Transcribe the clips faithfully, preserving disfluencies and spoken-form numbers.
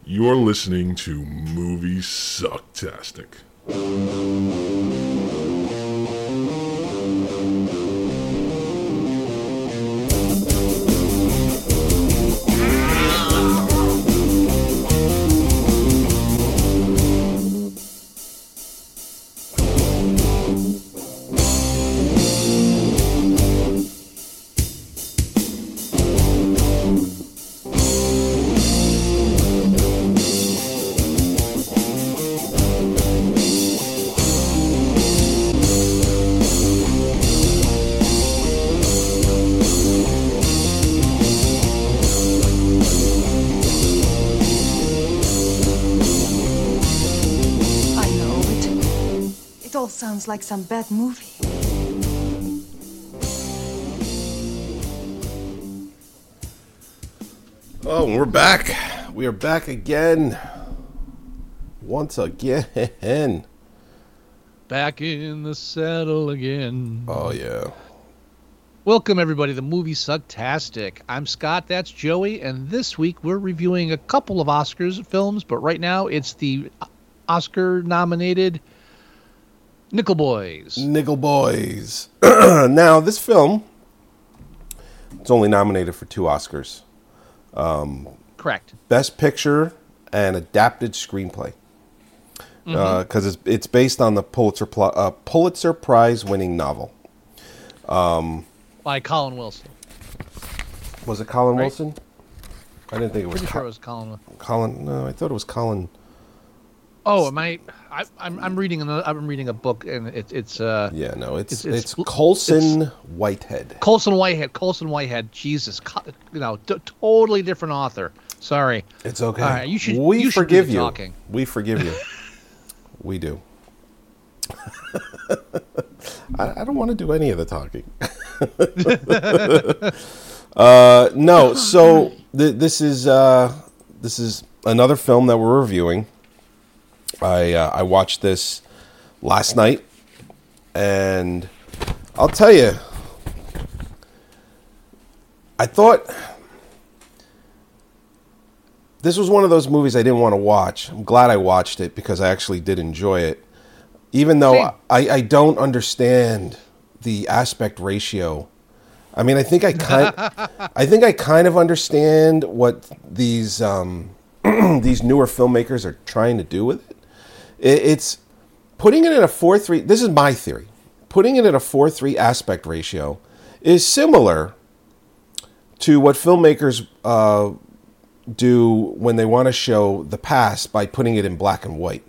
You're listening to Movie Sucktastic. Sounds like some bad movie. Oh, we're back. We are back again. Once again. Back in the saddle again. Oh, yeah. Welcome, everybody, to Movie Sucktastic. I'm Scott, that's Joey, and this week we're reviewing a couple of Oscars films, but right now it's the Oscar-nominated Nickel Boys. Nickel Boys. Now, this film, it's only nominated for two Oscars. Um, Correct. Best Picture and Adapted Screenplay. Because mm-hmm. uh, it's it's based on the Pulitzer pl- uh, Pulitzer Prize winning novel. Um, By Colin Wilson. Was it Colin right? Wilson? I didn't think it was. Pretty Co- sure it was Colin. Colin? No, I thought it was Colin. Oh, am I? I I'm I'm reading another. I'm reading a book, and it's it's. Uh, yeah, no, it's it's, it's, it's Colson it's, Whitehead. Colson Whitehead. Colson Whitehead. Jesus, you know, t- totally different author. Sorry. It's okay. All right, you should. We you forgive should do the you. Talking. We forgive you. We do. I, I don't want to do any of the talking. uh, no, so th- this is uh, this is another film that we're reviewing. I uh, I watched this last night, and I'll tell you, I thought this was one of those movies I didn't want to watch. I'm glad I watched it because I actually did enjoy it, even though I, I don't understand the aspect ratio. I mean, I think I kind I think I kind of understand what these um, these newer filmmakers are trying to do with it. It's putting it in a four three. This is my theory. Putting it in a four three aspect ratio is similar to what filmmakers uh, do when they want to show the past by putting it in black and white.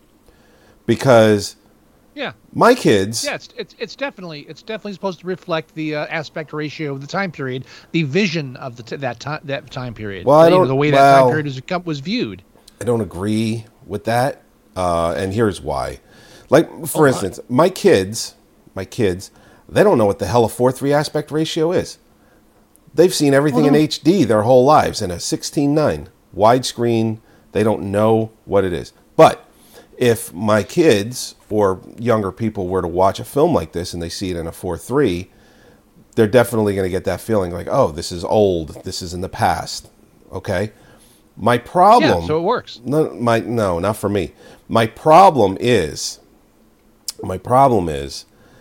Because yeah, my kids, yeah, it's it's, it's definitely it's definitely supposed to reflect the uh, aspect ratio of the time period, the vision of the t- that time that time period. Well, I don't, the way that well, time period was was viewed. I don't agree with that. Uh, and here's why. Like, for oh, instance, my kids, my kids, they don't know what the hell a four three aspect ratio is. They've seen everything well, in H D their whole lives in a sixteen nine widescreen. They don't know what it is. But if my kids or younger people were to watch a film like this and they see it in a four three, they're definitely going to get that feeling like, oh, this is old. This is in the past. Okay? My problem... Yeah, so it works. No, my, no, not for me. My problem is, my problem is,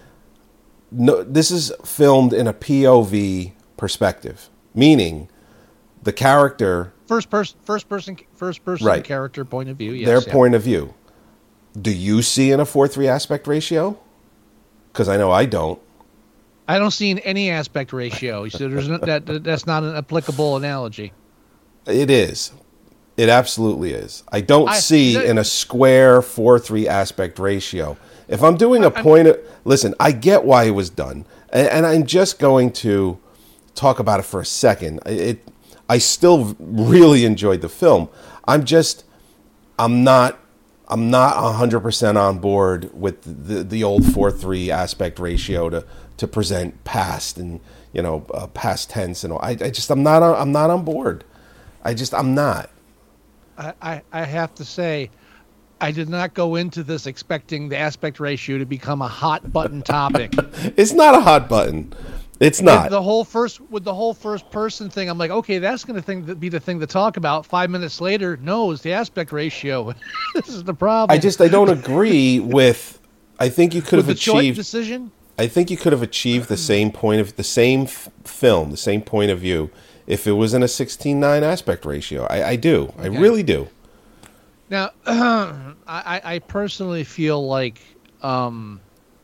no, this is filmed in a P O V perspective, meaning the character... First person, first person, first person right. character point of view, yes. Their yeah. point of view. Do you see in a four three aspect ratio? Because I know I don't. I don't see in any aspect ratio, so there's no, that, that's not an applicable analogy. It is. It absolutely is. I don't I, see that, in a square four three aspect ratio. If I'm doing a I, point of... Listen, I get why it was done. And, and I'm just going to talk about it for a second. It, I still really enjoyed the film. I'm just... I'm not... I'm not one hundred percent on board with the, the old four three aspect ratio to, to present past and, you know, uh, past tense and all. I, I just... I'm not, on, I'm not on board. I just... I'm not. I, I have to say, I did not go into this expecting the aspect ratio to become a hot button topic. It's not a hot button. It's not. With the whole first with the whole first person thing, I'm like, okay, that's going to be the thing to talk about. Five minutes later, no, it's the aspect ratio. This is the problem. I just I don't agree with. I think you could with have the choice achieved. decision. I think you could have achieved the same point of the same f- film, the same point of view, if it was in a sixteen nine aspect ratio. I, I do. I Okay. really do. Now, I, I personally feel like, um,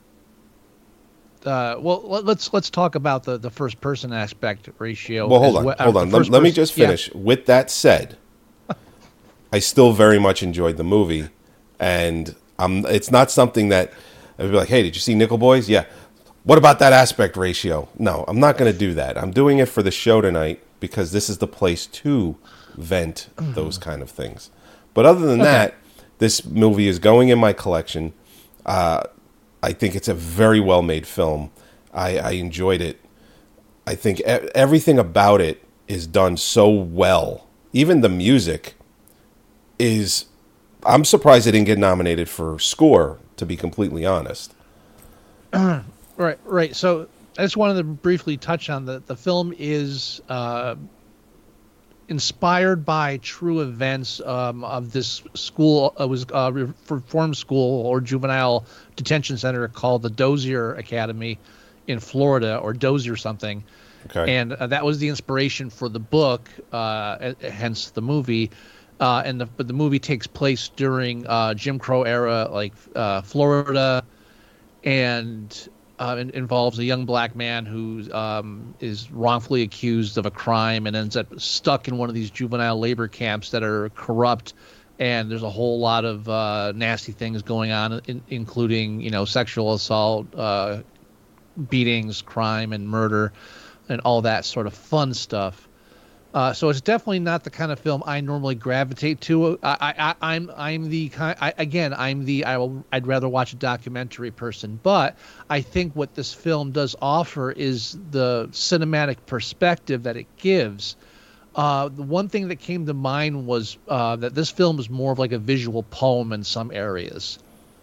uh, well, let- let's let's talk about the, the first person aspect ratio. Well, hold as on, well- uh, hold the on. Let, first let me person- just yeah. finish. With that said, I still very much enjoyed the movie, and um, it's not something that I'd be like, "Hey, did you see Nickel Boys?" Yeah. What about that aspect ratio? No, I'm not going to do that. I'm doing it for the show tonight because this is the place to vent those kind of things. But other than Okay. that, this movie is going in my collection. Uh, I think it's a very well-made film. I, I enjoyed it. I think e- everything about it is done so well. Even the music is... I'm surprised it didn't get nominated for score, to be completely honest. Right, right. So I just wanted to briefly touch on the the film is uh, inspired by true events um, of this school. It was a reform school or juvenile detention center called the Dozier Academy in Florida, or Dozier something. Okay. And uh, that was the inspiration for the book, uh, hence the movie. Uh, and the but the movie takes place during uh, Jim Crow era, like uh, Florida, and uh, it involves a young black man who um, is wrongfully accused of a crime and ends up stuck in one of these juvenile labor camps that are corrupt. And there's a whole lot of uh, nasty things going on, in, including, you know, sexual assault, uh, beatings, crime, and murder, and all that sort of fun stuff. Uh, so it's definitely not the kind of film I normally gravitate to. I, I, I'm, I'm the kind. I, again, I'm the. I will. I'd rather watch a documentary person. But I think what this film does offer is the cinematic perspective that it gives. Uh, the one thing that came to mind was uh, that this film is more of like a visual poem in some areas.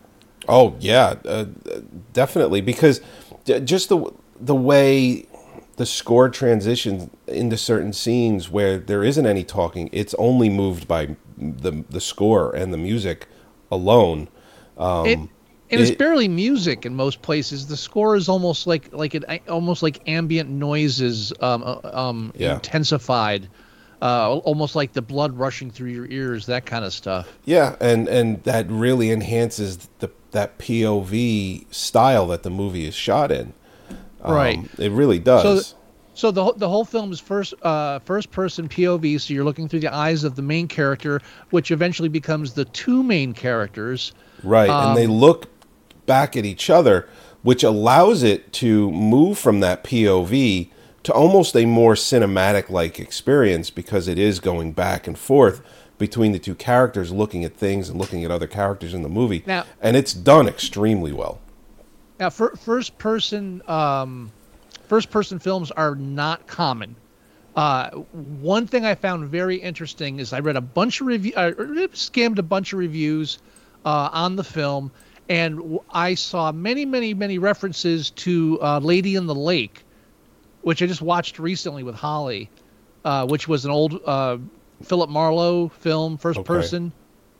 Oh yeah, uh, definitely. Because j- just the the way the score transitions into certain scenes where there isn't any talking, it's only moved by the the score and the music alone. Um, it, and it's it- barely music in most places. The score is almost like like it almost like ambient noises, um, uh, um, Yeah. intensified, uh, almost like the blood rushing through your ears, that kind of stuff. Yeah, and and that really enhances the that P O V style that the movie is shot in. Um, Right. It really does. So, so the whole- the whole film is first uh, first person P O V. So you're looking through the eyes of the main character, which eventually becomes the two main characters. Right, and they look back at each other, which allows it to move from that P O V to almost a more cinematic-like experience, because it is going back and forth between the two characters, looking at things and looking at other characters in the movie. Now- and it's done extremely well. Now, fir- first person um, first person films are not common. Uh, one thing I found very interesting is I read a bunch of review, I skimmed a bunch of reviews uh, on the film, and w- I saw many, many, many references to uh, Lady in the Lake, which I just watched recently with Holly, uh, which was an old uh, Philip Marlowe film, first Okay. person.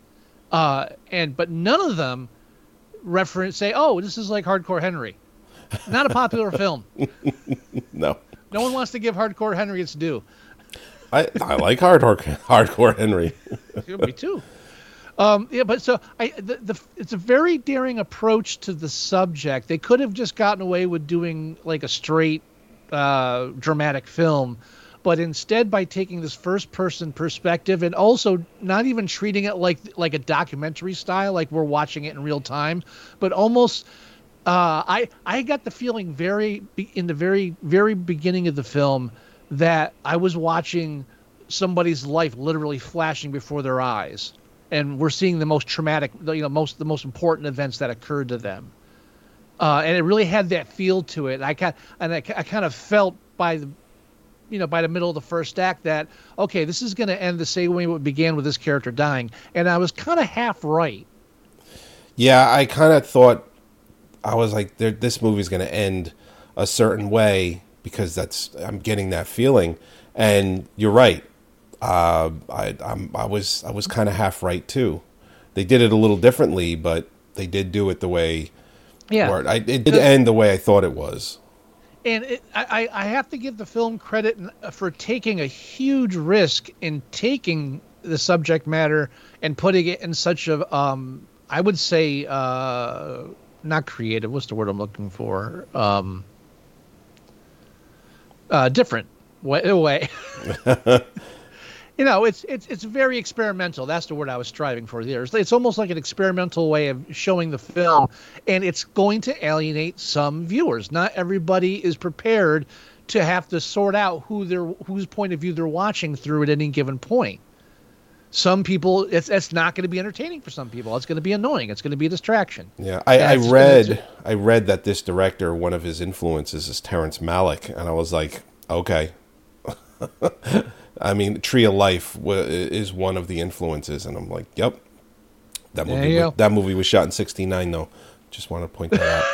Uh, and but none of them reference say, "Oh, this is like Hardcore Henry." Not a popular film. No, No one wants to give Hardcore Henry its due. I, I like hardcore hardcore Henry. Me too. Um, yeah, but so I, the, the it's a very daring approach to the subject. They could have just gotten away with doing like a straight uh, dramatic film, but instead, by taking this first-person perspective and also not even treating it like like a documentary style, like we're watching it in real time, but almost. Uh, I I got the feeling very in the very very beginning of the film that I was watching somebody's life literally flashing before their eyes, and we're seeing the most traumatic, you know, most the most important events that occurred to them, uh, and it really had that feel to it. I kind and I, I kind of felt by the, you know, by the middle of the first act that okay, this is going to end the same way it began with this character dying, and I was kind of half right. Yeah, I kind of thought, I was like, there, this movie's going to end a certain way because that's I'm getting that feeling. And you're right. Uh, I I'm, I was I was kind of half right too. They did it a little differently, but they did do it the way. Yeah, or I, it did end the way I thought it was. And it, I, I have to give the film credit for taking a huge risk in taking the subject matter and putting it in such a, um, I would say, uh, not creative. What's the word I'm looking for? Um, uh, different way. way. You know, it's it's it's very experimental. That's the word I was striving for there. It's, it's almost like an experimental way of showing the film, and it's going to alienate some viewers. Not everybody is prepared to have to sort out who they're whose point of view they're watching through at any given point. Some people, it's it's not going to be entertaining for some people. It's going to be annoying. It's going to be a distraction. Yeah, I, I read I read that this director, one of his influences is Terrence Malick, and I was like, okay. I mean, Tree of Life w- is one of the influences, and I'm like, yep. That movie, was, that movie was shot in sixty-nine, though. Just want to point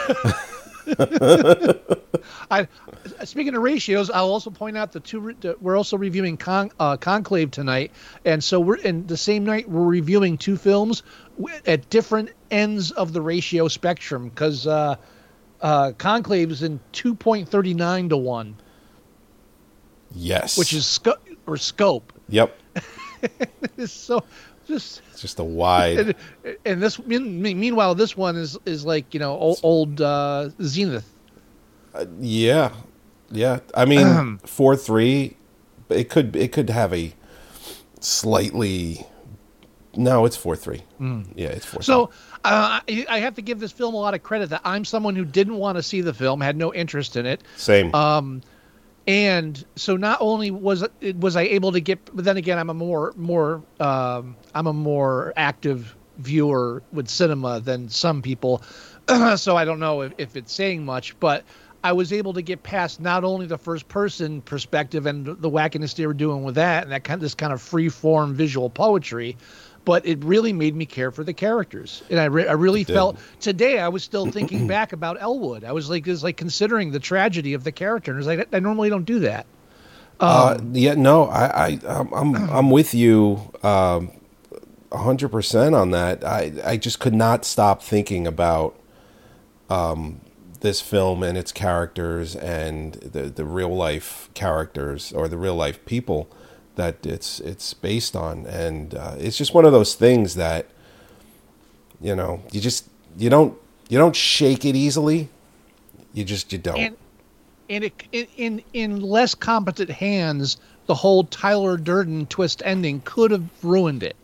that out. I, speaking of ratios, I'll also point out the two. We're also reviewing Con, uh, Conclave tonight, and so we're in the same night. We're reviewing two films at different ends of the ratio spectrum because uh, uh, Conclave is in two point three nine to one. Yes, which is sco- or scope. Yep. so just it's just a wide. And, and this, meanwhile, this one is is like you know old, old uh, Zenith. Uh, yeah, yeah. I mean, four three. It could it could have a slightly. No, it's four three. Mm. Yeah, it's four. So uh, I have to give this film a lot of credit. That I'm someone who didn't want to see the film, had no interest in it. Same. Um. And so not only was was I able to get, but then again, I'm a more more um, I'm a more active viewer with cinema than some people, so I don't know if, if it's saying much. But I was able to get past not only the first person perspective and the wackiness they were doing with that, and that kind of this kind of free form visual poetry, but it really made me care for the characters. And I, re- I really felt today I was still thinking back about Elwood. I was like, was like considering the tragedy of the character. And I was like, I normally don't do that. Um, uh, yeah, no, I, I, I'm, I'm with you um, a hundred percent on that. I, I just could not stop thinking about um, this film and its characters and the, the real life characters or the real life people that it's it's based on, and uh, it's just one of those things that you know you just you don't you don't shake it easily. You just you don't. And, and it, in in in less competent hands, the whole Tyler Durden twist ending could have ruined it.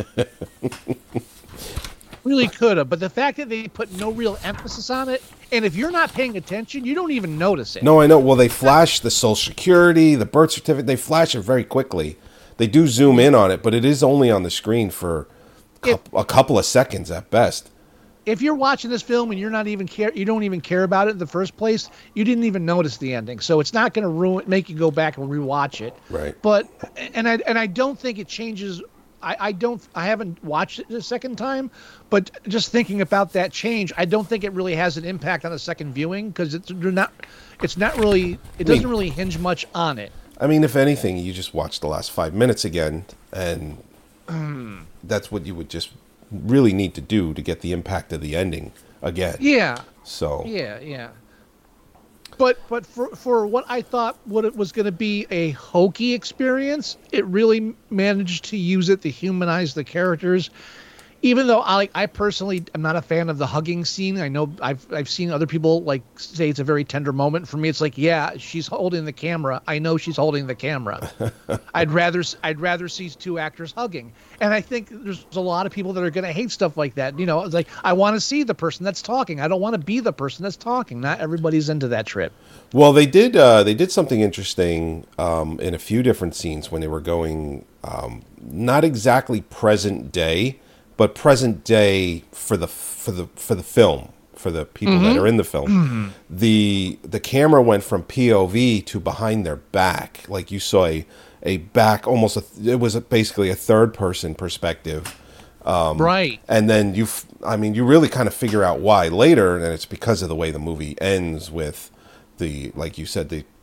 Really could have, but the fact that they put no real emphasis on it, and if you're not paying attention, you don't even notice it. No, I know. Well, they flash the Social Security, the birth certificate. They flash it very quickly. They do zoom in on it, but it is only on the screen for a couple, if, a couple of seconds at best. If you're watching this film and you're not even care, you don't even care about it in the first place, you didn't even notice the ending, so it's not going to ruin, make you go back and rewatch it. Right. But and I and I don't think it changes. I, I don't. I haven't watched it the second time, but just thinking about that change, I don't think it really has an impact on a second viewing because it's not. It's not really. It doesn't I mean, really hinge much on it. I mean, if anything, you just watch the last five minutes again, and mm. that's what you would just really need to do to get the impact of the ending again. Yeah. So. Yeah. Yeah. But but for for what I thought what it was going to be a hokey experience, it really managed to use it to humanize the characters. Even though I I personally am not a fan of the hugging scene. I know I've I've seen other people like say it's a very tender moment. For me, it's like, yeah, she's holding the camera. I know she's holding the camera. I'd rather I'd rather see two actors hugging. And I think there's a lot of people that are going to hate stuff like that. You know, it's like I want to see the person that's talking. I don't want to be the person that's talking. Not everybody's into that trip. Well, they did uh, they did something interesting um, in a few different scenes when they were going um, not exactly present day, but present day for the for the for the film, for the people mm-hmm. that are in the film. Mm-hmm. The the camera went from P O V to behind their back, like you saw a, a back almost a, it was a, basically a third person perspective. Um, right. And then you I mean you really kind of figure out why later, and it's because of the way the movie ends with the, like you said, the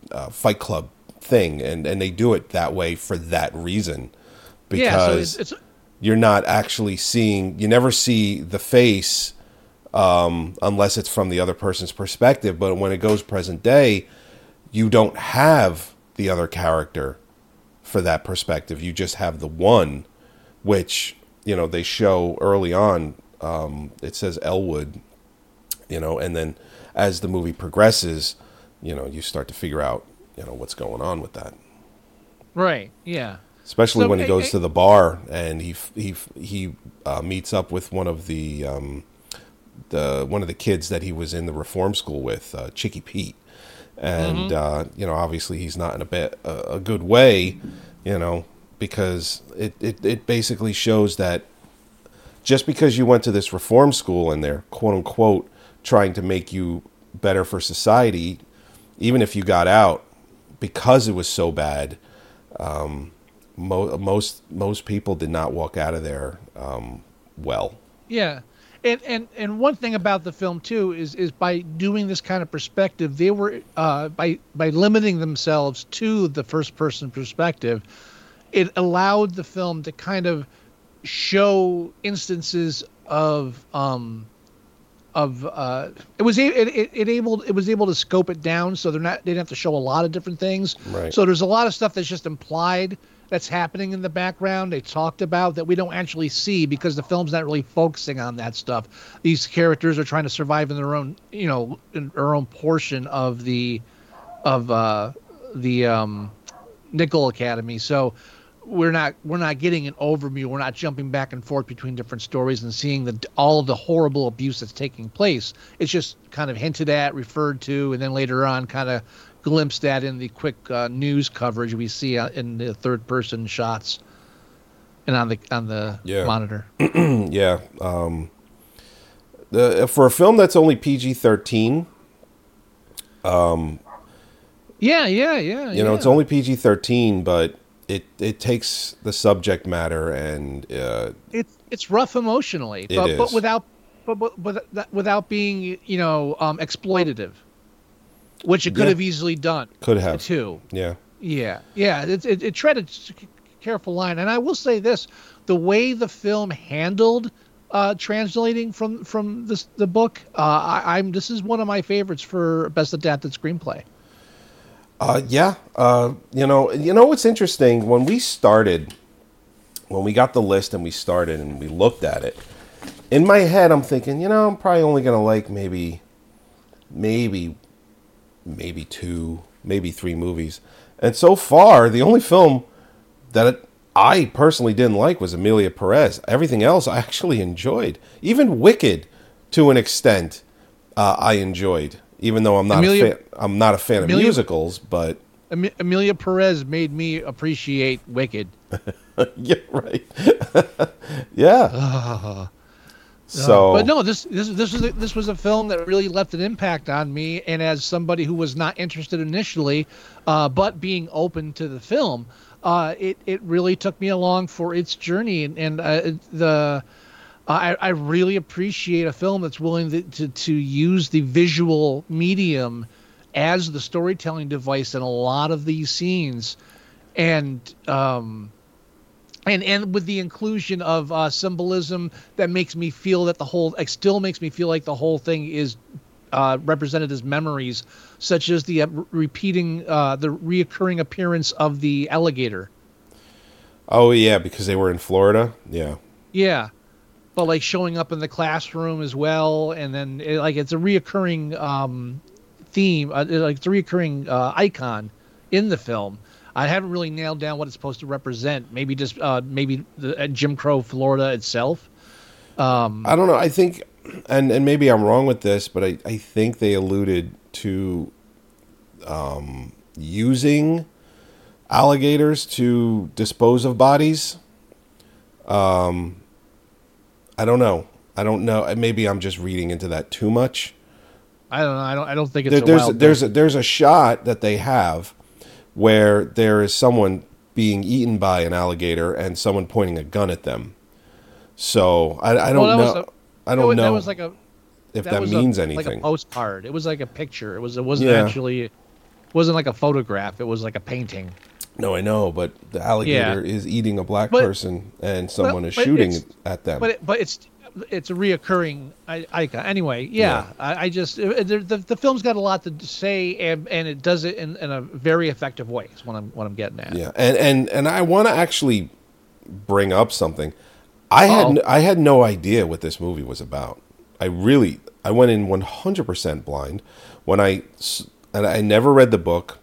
uh, Fight Club thing, and and they do it that way for that reason, because Yeah, so it's, it's you're not actually seeing, you never see the face um, unless it's from the other person's perspective. But when it goes present day, you don't have the other character for that perspective. You just have the one, which, you know, they show early on. Um, it says Elwood, you know, and then as the movie progresses, you know, you start to figure out, you know, what's going on with that. right. Yeah. Especially So, when he eh, goes eh, to the bar and he he he uh, meets up with one of the um, the one of the kids that he was in the reform school with, uh, Chicky Pete, and uh, you know, obviously he's not in a bit a, a good way, you know, because it, it it basically shows that just because you went to this reform school and they're quote unquote trying to make you better for society, even if you got out because it was so bad. Um, Mo- most most people did not walk out of there um, well. Yeah. And, and and one thing about the film too is is by doing this kind of perspective, they were uh, by by limiting themselves to the first person perspective, it allowed the film to kind of show instances of um of uh it was a, it, it, it able it was able to scope it down, so they're not they didn't have to show a lot of different things. Right. So there's a lot of stuff that's just implied that's happening in the background they talked about that we don't actually see because the film's not really focusing on that stuff. These characters are trying to survive in their own, you know, in their own portion of the of uh the um Nickel Academy. So we're not we're not getting an overview. We're not jumping back and forth between different stories and seeing the all of the horrible abuse that's taking place. It's just kind of hinted at, referred to, and then later on kind of glimpsed at in the quick uh, news coverage we see uh, in the third person shots and on the on the Yeah. monitor. Yeah. Um, the for a film that's only P G thirteen, Yeah, yeah, yeah. you know, it's only P G thirteen, but it it takes the subject matter and uh, it's it's rough emotionally, It but but is. without but, but, but that- without being, you know, um, exploitative, which it could Yeah. have easily done. Could have. too. yeah. Yeah, yeah. It, it, it treaded a careful line, and I will say this: the way the film handled uh, translating from from this the book, uh, I, I'm this is one of my favorites for best adapted screenplay. Uh, yeah, uh, you know, you know what's interesting? When we started, when we got the list and we started and we looked at it, in my head, I'm thinking, you know, I'm probably only gonna like maybe, maybe, maybe two, maybe three movies. And so far, the only film that I personally didn't like was Emilia Perez. Everything else I actually enjoyed. Even Wicked, to an extent, uh, I enjoyed. Even though I'm not Emilia- a fan, I'm not a fan Emilia- of musicals, but Em- Emilia Perez made me appreciate Wicked. yeah, right, yeah. so, But no, this this this was a, this was a film that really left an impact on me, and as somebody who was not interested initially, uh, but being open to the film, uh, it it really took me along for its journey, and, and uh, the I, I really appreciate a film that's willing to, to to use the visual medium as the storytelling device in a lot of these scenes, and um. And and with the inclusion of uh, symbolism that makes me feel that the whole, like, still makes me feel like the whole thing is uh, represented as memories, such as the uh, repeating, uh, the reoccurring appearance of the alligator. oh yeah, because they were in Florida. Yeah, Yeah, but like showing up in the classroom as well, and then it, like it's a reoccurring um, theme, uh, like it's a reoccurring uh, icon in the film. I haven't really nailed down what it's supposed to represent. Maybe just uh, maybe the uh, Jim Crow Florida itself. Um, I don't know. I think, and and maybe I'm wrong with this, but I, I think they alluded to um, using alligators to dispose of bodies. Um, I don't know. I don't know. Maybe I'm just reading into that too much. I don't know. I don't. I don't think it's There, a there's wild there's thing. a, there's a shot that they have where there is someone being eaten by an alligator and someone pointing a gun at them. So I, I don't Well, that was know. a- I that don't was- know That was like a if that, that was means a, anything. Like a postcard. It was like a picture. It was. It wasn't Yeah. actually. wasn't like a photograph. It was like a painting. No, I know, but the alligator Yeah. is eating a black But- person, and someone Well, is but shooting it's- at them. But it, but it's it's a reoccurring I- icon. Anyway, yeah, Yeah. I, I just uh, the, the the film's got a lot to say, and, and it does it in, in a very effective way. Is what I'm what I'm getting at. Yeah, and and and I want to actually bring up something. I had Uh-oh. n- I had no idea what this movie was about. I really I went in one hundred percent blind when I s- and I never read the book.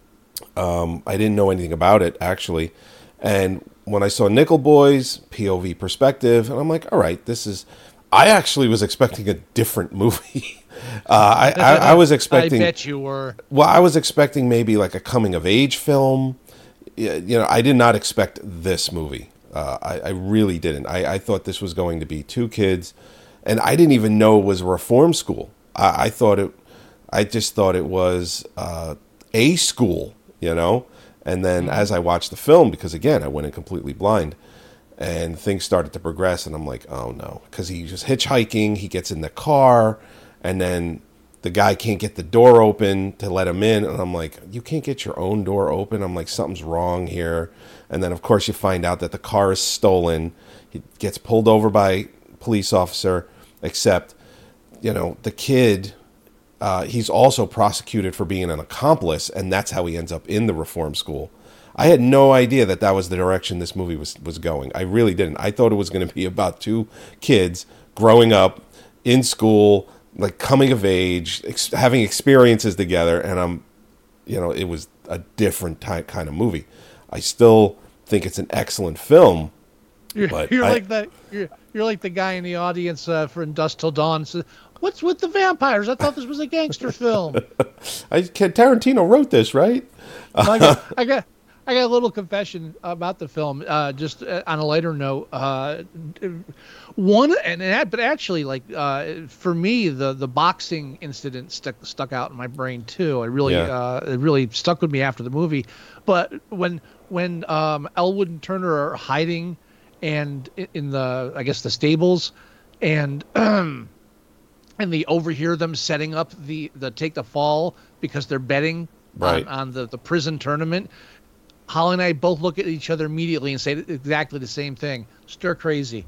Um, I didn't know anything about it actually, and when I saw Nickel Boys P O V perspective, and I'm like, all right, this is. I actually was expecting a different movie. uh, I, I I was expecting. I bet you were. Well, I was expecting maybe like a coming of age film. Yeah, You know, I did not expect this movie. Uh, I, I really didn't. I, I thought this was going to be two kids, and I didn't even know it was a reform school. I, I thought it. I just thought it was uh, a school. You know, and then as I watched the film, because again I went in completely blind, and things started to progress, and I'm like, oh no, because he's just hitchhiking. He gets in the car, and then the guy can't get the door open to let him in, and I'm like, you can't get your own door open? I'm like, something's wrong here. And then of course you find out that the car is stolen. He gets pulled over by a police officer, except, you know, the kid, uh, he's also prosecuted for being an accomplice, and that's how he ends up in the reform school. I had no idea that that was the direction this movie was, was going. I really didn't. I thought it was going to be about two kids growing up in school, like coming of age, ex- having experiences together, and I'm, you know, it was a different ty- kind of movie. I still think it's an excellent film. You're, But you're I- like the you're, you're like the guy in the audience uh, for In Dust Till Dawn. Says, "What's with the vampires? I thought this was a gangster film." I Tarantino wrote this, right? I got, I got, I got a little confession about the film. Uh, just uh, on a lighter note, uh, one and that, but actually, like uh, for me, the the boxing incident stuck stuck out in my brain too. I really, Yeah. uh, it really stuck with me after the movie. But when when um, Elwood and Turner are hiding, and i- in the I guess the stables, and and they overhear them setting up the the take the fall because they're betting Right. on, on the, the prison tournament. Holly and I both look at each other immediately and say exactly the same thing. Stir crazy.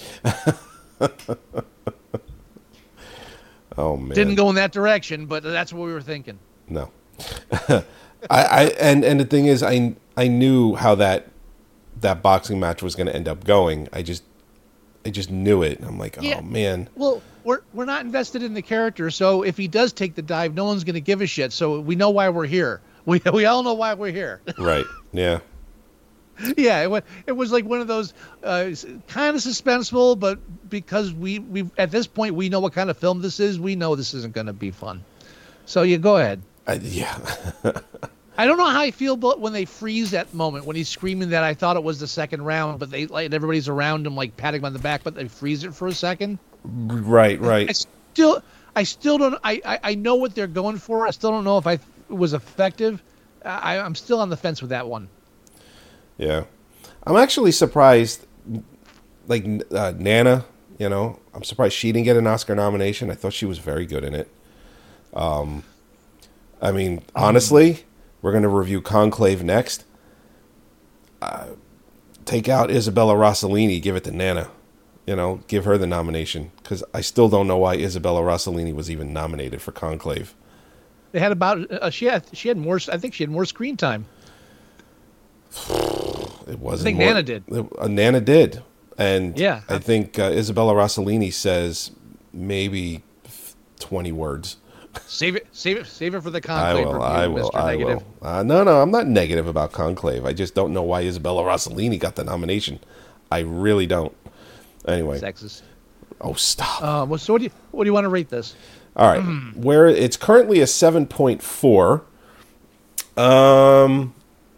Oh man, Didn't go in that direction, but that's what we were thinking. No. I, I and and the thing is, I I knew how that that boxing match was going to end up going. I just I just knew it. I'm like, Yeah. oh man. Well, we're we're not invested in the character, so if he does take the dive, no one's going to give a shit. So we know why we're here. We we all know why we're here. Right. Yeah. Yeah, it was, it was like one of those uh, kind of suspenseful, but because we we at this point we know what kind of film this is, we know this isn't going to be fun. So you go ahead. I, yeah. I don't know how I feel about when they freeze that moment when he's screaming that I thought it was the second round, but they like everybody's around him like patting him on the back, but they freeze it for a second. Right. Right. I still, I still don't. I, I, I know what they're going for. I still don't know if I it was effective. I, I'm still on the fence with that one. Yeah. I'm actually surprised. Like uh, Nana, you know, I'm surprised she didn't get an Oscar nomination. I thought she was very good in it. Um, I mean, honestly, we're going to review Conclave next. Uh, take out Isabella Rossellini, give it to Nana. You know, give her the nomination, because I still don't know why Isabella Rossellini was even nominated for Conclave. They had about uh, she had she had more. I think she had more screen time. It wasn't. I think more- Nana did. Uh, Nana did, and Yeah. I think uh, Isabella Rossellini says maybe twenty words. Save it, save it, save it for the I conclave will. review, I will. Mister I Negative. will. Uh, no, no, I'm not negative about Conclave. I just don't know why Isabella Rossellini got the nomination. I really don't. Anyway. Sexist. Oh, stop. Um, well, so what do you what do you want to rate this? All right. Where it's currently a seven point four. Um,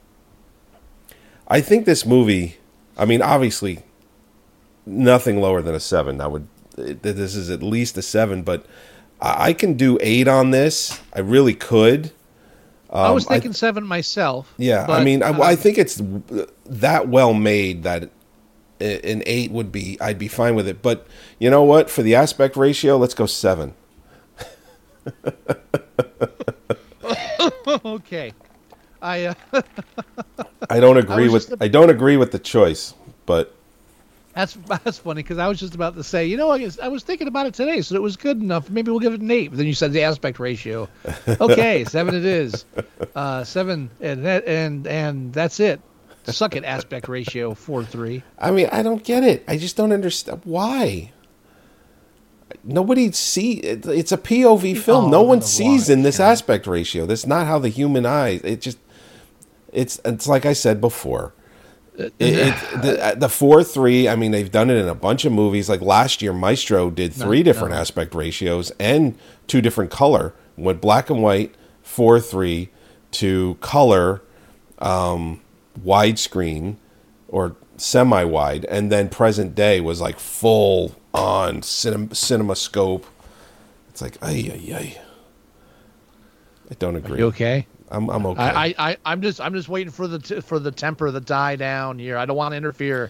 I think this movie, I mean, obviously, nothing lower than a seven. I would, this is at least a seven, but I I can do eight on this. I really could. I was Um, I- thinking seven myself. Yeah, I but, mean, I, uh, I think it's that well made that i- an eight would be, I'd be fine with it. But you know what? For the aspect ratio, let's go seven. Okay. I uh, I don't agree was with just a- I don't agree with the choice, but that's that's funny because I was just about to say, you know, I, was- I was thinking about it today, so it was good enough. Maybe we'll give it an eight. But then you said the aspect ratio. Okay, seven it is. Uh, seven, and that and and that's it. Suck it, aspect ratio four three. I mean, I don't get it. I just don't understand why. Nobody see it, it's a P O V film. Oh, no one why, sees in this John? aspect ratio. That's not how the human eye. It just it's it's like I said before. It, it, the the four three. I mean, they've done it in a bunch of movies. Like last year, Maestro did three No, different no. aspect ratios and two different color. Went black and white, four three to color, um, widescreen or semi-wide, and then present day was like full on cinem- cinema scope. It's like ay ay ay. I don't agree. You okay? I'm I'm okay. I, I, I, I'm just, I'm just waiting for the, t- for the temper to die down here. I don't want to interfere.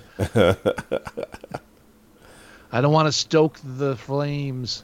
I don't want to stoke the flames.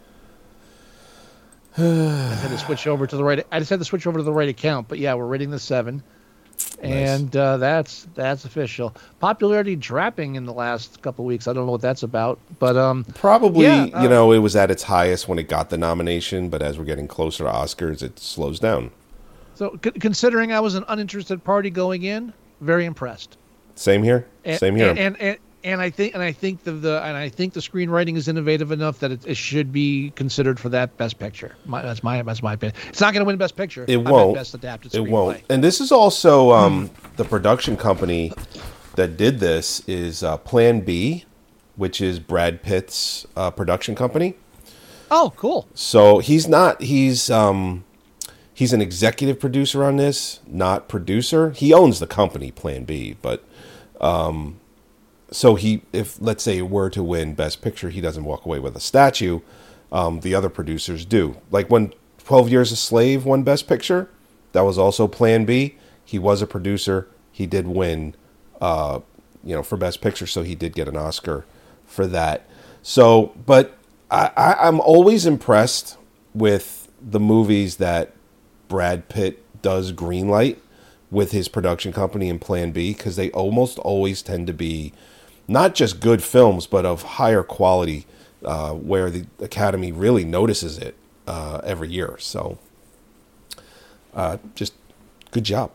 I just had to switch over to the right. I just had to switch over to the right account. But yeah, we're rating the seven, and uh, that's that's official. Popularity dropping in the last couple of weeks. I don't know what that's about, but um, Probably, yeah, you uh, know, it was at its highest when it got the nomination, but as we're getting closer to Oscars, it slows down. So c- considering I was an uninterested party going in, very impressed. Same here. And, Same here. And, and and and I think and I think the, the and I think the screenwriting is innovative enough that it, it should be considered for that best picture. My, that's my that's my opinion. It's not going to win best picture. It I bet won't. Best adapted It screenplay. won't. And this is also um, the production company that did this is uh, Plan B, which is Brad Pitt's uh, production company. Oh, cool. So he's not he's um, he's an executive producer on this, not producer. He owns the company Plan B, but um, so he if let's say it were to win best picture, he doesn't walk away with a statue. Um, the other producers do. Like when twelve Years a Slave won best picture, that was also Plan B. He was a producer. He did win uh, you know, for best picture, so he did get an Oscar for that. So, but I, I, I'm always impressed with the movies that Brad Pitt does greenlight with his production company and Plan B, because they almost always tend to be not just good films, but of higher quality, uh, where the Academy really notices it uh, every year. So, uh, just good job.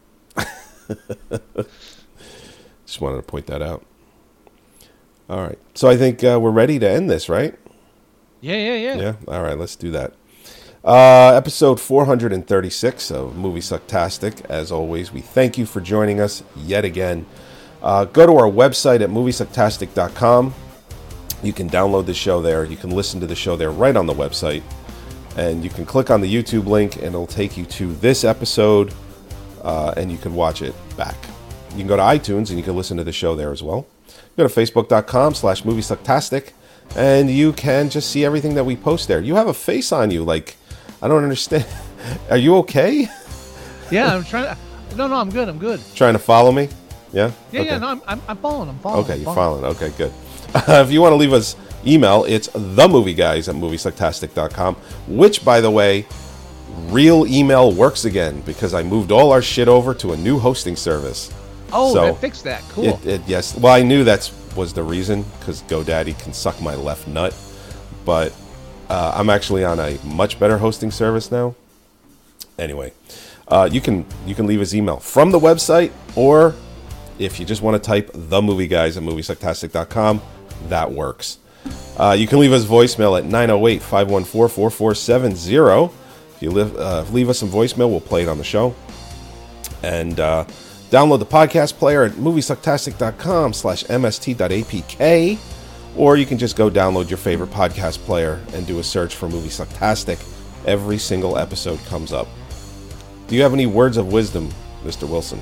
Just wanted to point that out. All right. So I think uh, we're ready to end this, right? Yeah, yeah, yeah. Yeah. All right. Let's do that. Uh, episode four hundred thirty-six of Movie Sucktastic. As always, we thank you for joining us yet again. Uh, go to our website at movie sucktastic dot com. You can download the show there. You can listen to the show there right on the website. And you can click on the YouTube link and it'll take you to this episode uh, and you can watch it back. You can go to iTunes and you can listen to the show there as well. Go to facebook dot com slash movie sucktastic and you can just see everything that we post there. You have a face on you. Like, I don't understand. Are you okay? Yeah, I'm trying to. No, no, I'm good. I'm good. Trying to follow me? Yeah? Yeah, Okay. yeah. No, I'm, I'm, I'm following. I'm following. Okay, I'm you're following. following. Okay, good. Uh, if you want to leave us email, it's themovieguys at movie sucktastic dot com, which, by the way, real email works again because I moved all our shit over to a new hosting service. Oh, So, that fixed that. Cool. It, it, yes. Well, I knew that was the reason because GoDaddy can suck my left nut. But uh, I'm actually on a much better hosting service now. Anyway, uh, you can you can leave us email from the website, or if you just want to type the movie guys at movie sucktastic dot com, that works. Uh, you can leave us voicemail at nine oh eight, five one four, four four seven zero. If you live, uh, leave us some voicemail, we'll play it on the show. And uh, download the podcast player at movie sucktastic dot com slash m s t dot a p k. Or you can just go download your favorite podcast player and do a search for Movie Sucktastic. Every single episode comes up. Do you have any words of wisdom, Mister Wilson?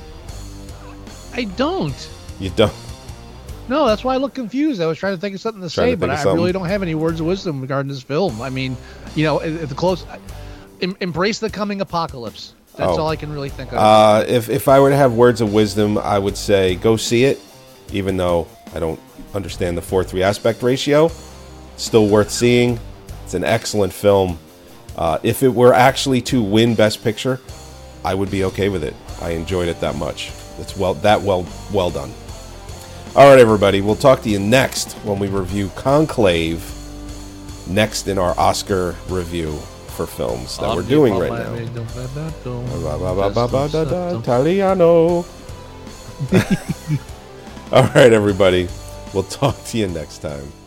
I don't. You don't? No, that's why I look confused. I was trying to think of something to Trying say, to but think of I something. really don't have any words of wisdom regarding this film. I mean, you know, at, at the close, em, embrace the coming apocalypse. That's Oh. all I can really think of. Uh, if, if I were to have words of wisdom, I would say go see it, even though I don't understand the four three aspect ratio. Still worth seeing. It's an excellent film. Uh, if it were actually to win Best Picture, I would be okay with it. I enjoyed it that much. It's well that well well done. All right, everybody. We'll talk to you next when we review Conclave. Next in our Oscar review for films that we're doing right now. Italiano. All right, everybody. We'll talk to you next time.